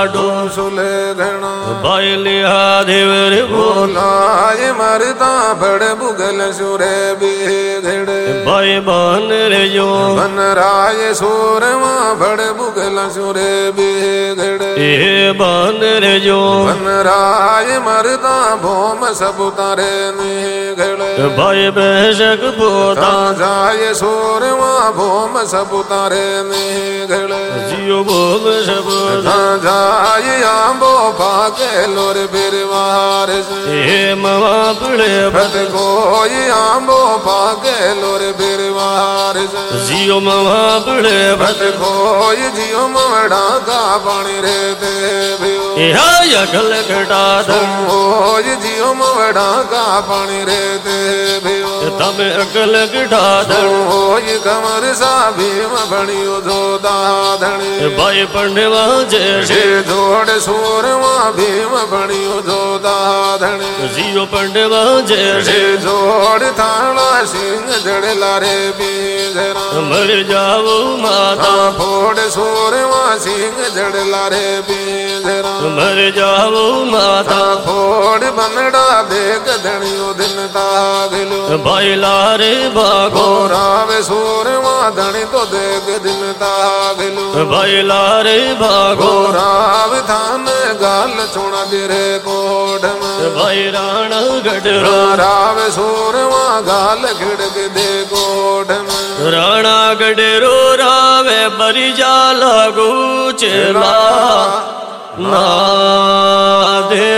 लाडो सुले घना भाई लिया देवर बोलाए मरदा बड़ बुगल सुरे बिगड़े भाई बन रे जो बन राय सूरमा बड़ बुगल सुरे बिगड़े ए बन रे जो बन राय मरदा भोम सब तारे निगड़े भाई बेशक पोता जाए सूरमा भोम सब तारे निगड़े जियो भोम सब जाए आंबो पाके लोर बिरवार ए मवा पड़े भत कोई आंबो पाके लोर बिरवार जियो मवा पड़े भत कोई जियो मवड़ा का पानी रे देवियो ए हाय गल घटा होय जियो मवड़ा का पानी रे देवियो तब अकल घटा होय कमर सा भीम बणियो जोदा धणी भाई पंडवा जैसे जोड़ सूरमा भीम बणियो जोदा धणी जियो पंडवा जैसे जोड़ थाना सिंह जड़ला रे बीजरा मर जाओ माता फोड़ सूरमा सिंह जड़ला रे बीजरा मर जाओ माता फोड़ बनड़ा देख धणियो दिन तागलो भाई लारे भागो रावे सूरमा धणी तो देख दिन तागलो भाई लारे भागो राव थान गाल चुना दिरे कोड में भाई राणा गडरो राव सूरमा गाल खिड़क दे कोड में राणा गडरो रावे बरी जा लागू चला ना दे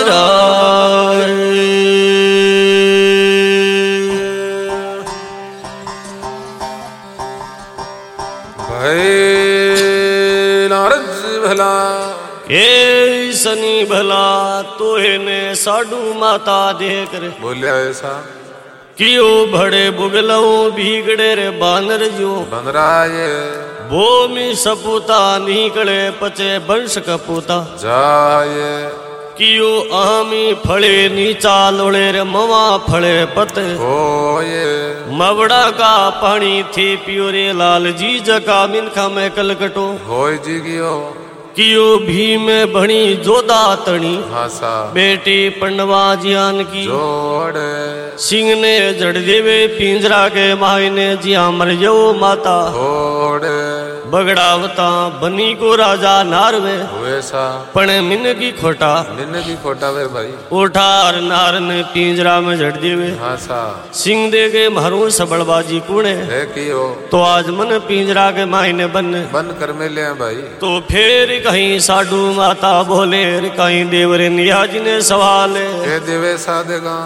भला ए सनी भला तोहे ने साडू माता देख रे बोलिया ऐसा कियो भड़े बुगलो भीगड़े रे बानर जो बन रहा ये भूमि सपूता निकले पचे वंश कपूता जाए कियो आमी फले नीचा लोड़े रे मवा फले पते होए मवड़ा का पानी थे पियो रे लाल जी जका मिनखा में कलकटो होय जी कियो भी में बणी जोदा तणी हासा बेटी पंडवा जियान की जोड़ सिंह ने जड़ देवे पिंजरा के माई ने जिया मर जो माता होड़ बगड़ावता बनी को राजा नारवे वैसा पण मिन की खोटा वे भाई उठार नार ने पिंजरा में जड़ देवे हासा सिंह दे के मारू सबड़बाजी कुणे है कियो तो आज मन पिंजरा के माई ने बन कर मिले भाई तो फिर कहीं साडू माता बोले रे कहीं देवरे नियाज ने सवाल ए देवे सादेगा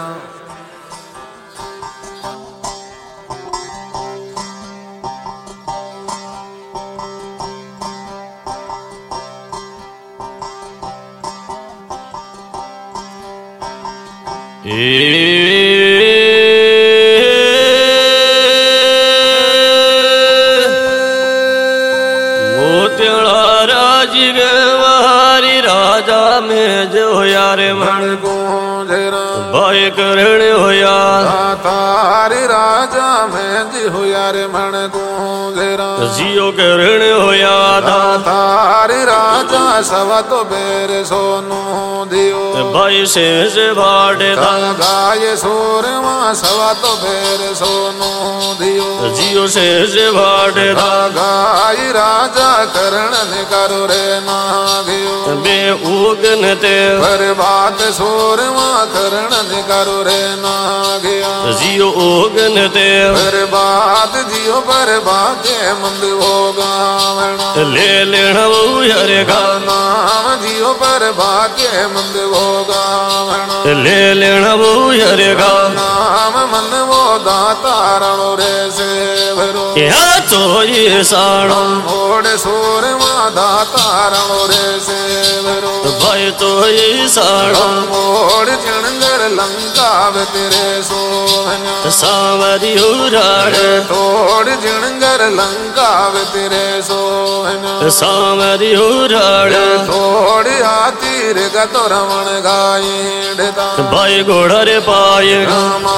मोतियाला राजगवारी राजा में जो यारे मन को भाई करण होया तारी राजा में जी हो यार मन को जियो करण होया तारी राजा सवा तो बेर सोनू दियो भाई शेष बाड़े गाय सोरवा सवा तो बेर सोनू दियो जियो शेष बाड़े गाय राजा करण ने करो रे ना गयो बे उगन ते बर्बाद सोरवा करण ने करो रे ना गया जियो उगन ते बर्बाद जियो बर्बाद मंद होगा ले लेना वो हरे का नाम जियो बर्बाद मंद होगा ले लेना वो हरे का नाम मन वो दाता रणो रे से भरो क्या तो ये साड़ो मोड़ सोर मा दाता रणो रे से भरो भाई तो ये साड़ो मोड़ चणगर लंका वे तेरे सोहना सावरी उराड़े तोड़ चणगर लंका वे तेरे सोहना सावरी उराड़े तोड़ हाथी रे गतो रमण गाये भाई घोड़ा रे पाए रामाय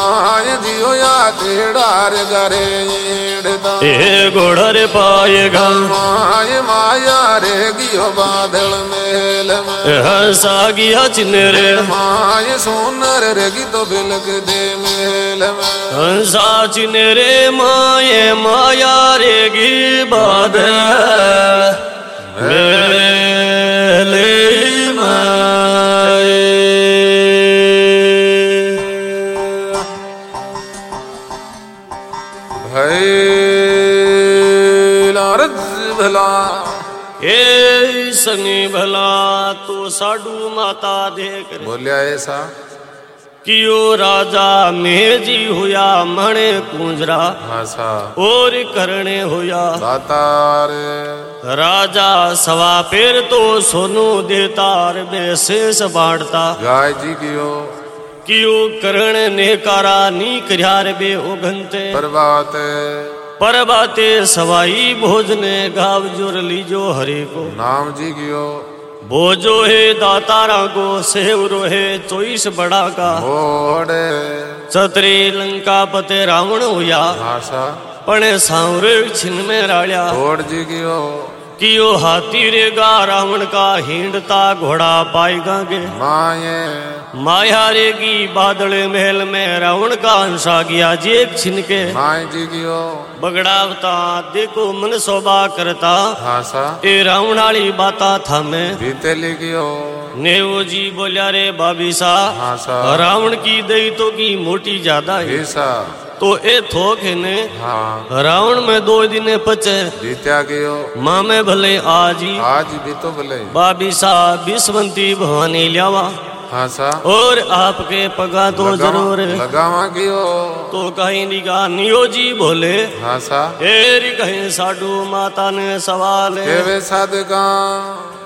माय जियो या तेड़ार गरे ईड़दा ए घोड़र पाएगा माय माया रे गियो बादल मेल में हंसा गया चिन्हरे माय सोनर रेगी तो बिलक दे मेल में हंसा चिन्हरे माये माया रेगी बाद मेले माए भाई लारज भला ए सनी भला तो साडू माता देख रे बोलिया ऐसा कियो राजा मेजी हुआ मणे कुंजरा भाषा और करने हुआ दातार राजा सवा पेर तो सोनू देतार बेशेष बांटता गाय जी कियो कियो करण ने कारा नी करयार बे ओघंते पर बाते सवाई भोजने गाव जोर लीजो हरे को नाम जी कियो भोजो है दातारा को सेवरो है 24 बड़ा का ओड़े छतरी लंका पते रावण हुआ भाषा पणे सांवरे छिन में राड़िया ओड़ जी कियो हाथी रेगा रावण का हिंडता घोड़ा पाएगा गे माये माया रेगी बादल महल में रावण का अंशा गया जेक छिनके माय जी कियो बगड़ावता देखो मन शोभा करता भाषा ए रावण वाली बाता था मैं बीते लिखियो नेवो जी बोलिया रे बाबी सा भाषा रावण की दई तो की मोटी ज्यादा है ऐसा तो ए थोक है ने हाँ रावण में 2 दिन पचे बीत्या कियो माँ में भले आज भी तो भले बाबी सा विश्वंती भवानी लियावा भाषा और आपके पगा तो जरूर लगावा कियो तो कहीं निगाह नियो जी बोले भाषा एरी कहीं साडू माता ने सवाल केवे साधका